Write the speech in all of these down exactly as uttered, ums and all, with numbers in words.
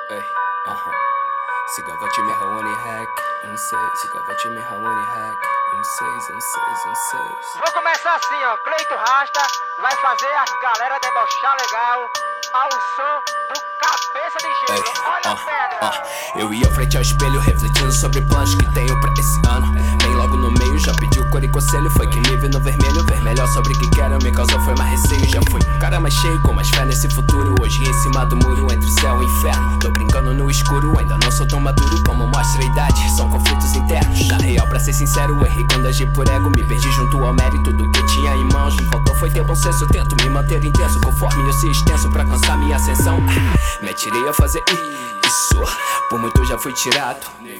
Ei, aham. Cigavete me Raoni hack, um seis. Cigavete me Raoni hack, um seis, um seis, um seis. Vou começar assim, ó. Cleito Rasta vai fazer as galera debochar legal ao som do Cabeça de Gelo. Ei, Olha a ah, pedra. ah. Eu ia frente ao espelho refletindo sobre planos que tenho pra esse ano. Bem logo no meio já pediu cor e conselho. Foi quem me viu no vermelho, vermelho sobre o que quero. Me causou foi mais receio, já fui cara mais cheio com mais fé nesse futuro. Hoje em cima do muro entre o céu e o inferno. Tô brincando no escuro, ainda não sou tão maduro como mostra a idade. São conflitos internos, na real pra ser sincero errei quando agi por ego. Me perdi junto ao mérito do que tinha em mãos. Me faltou foi ter bom senso, tento me manter intenso conforme eu se extenso pra alcançar minha ascensão. Me atirei a fazer isso, por muito já fui tirado.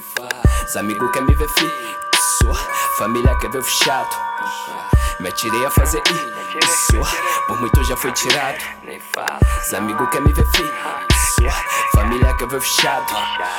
Os amigos querem me ver fixo, família quer ver fechado. Me atirei a fazer isso, por muito já fui tirado. Os amigos querem me ver fixo, família quer ver fechado.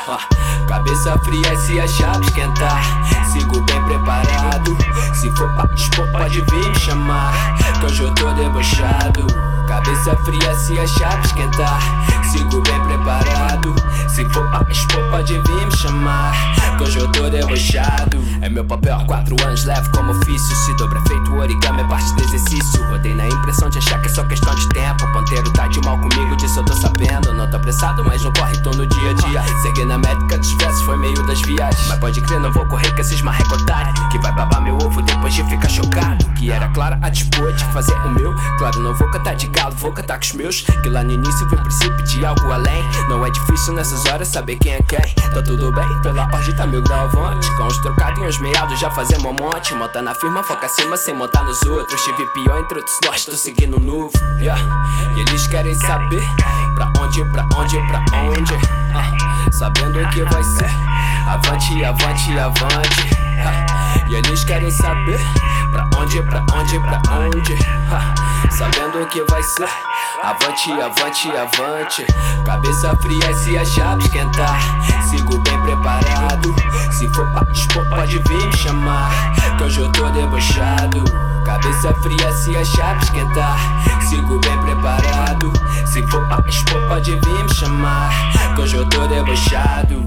Cabeça fria se a chave esquentar, sigo bem preparado. Se for pra expor pode vir me chamar, que hoje eu tô debochado. Cabeça fria se a chave esquentar, sigo bem preparado. Se for pra expor pode vir me chamar, que hoje eu tô debochado. É meu papel há quatro anos, levo como ofício. Se dobra feito origami é parte do exercício. Rodei na impressão de achar que é só questão de tempo. O ponteiro tá de mal comigo, disso eu tô sabendo. Não tô apressado, mas não corre, tô no dia a dia. Segui na métrica dos versos, foi meio das viagens. Mas pode crer, não vou correr com esses marrecotários que vai babar meu ovo depois de ficar chocado. Que era clara a disputa de fazer o meu. Claro, não vou cantar de galo, vou cantar com os meus. Que lá no início foi o princípio de algo além. Não é difícil nessas horas saber quem é quem. Tá tudo bem, pela ordem tá mil grau avante. Com os trocados e os meados já fazemos um monte. Monta na firma, foca acima sem montar nos outros. Tive pior entre outros nós, tô seguindo novo, yeah. E eles querem saber pra onde, pra onde, pra onde, ah, sabendo o que vai ser. Avante, avante, avante, ah. E eles querem saber pra onde, pra onde, pra onde, ah, sabendo o que vai ser. Avante, avante, avante. Cabeça fria se a chave esquentar, sigo bem preparado. Se for pra expor pode vir me chamar, que hoje eu tô debochado. Cabeça fria se a chave esquentar, sigo bem preparado. Se for pra expor pode vir me chamar, que hoje eu tô debochado.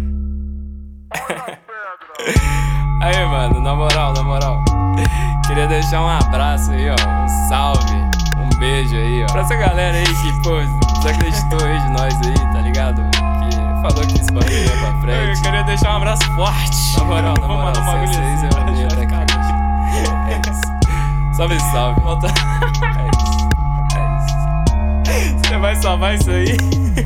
Aí, mano, na moral, na moral, queria deixar um abraço aí, ó, um salve, um beijo aí, ó, pra essa galera aí que, pô, desacreditou aí de nós aí, tá ligado? Que falou que esse bagulho ia pra frente. Eu queria deixar um abraço forte. Na moral, na moral, vocês eu ia até cá. É isso. Salve, salve. Volta. É isso, é isso. Você vai salvar isso aí?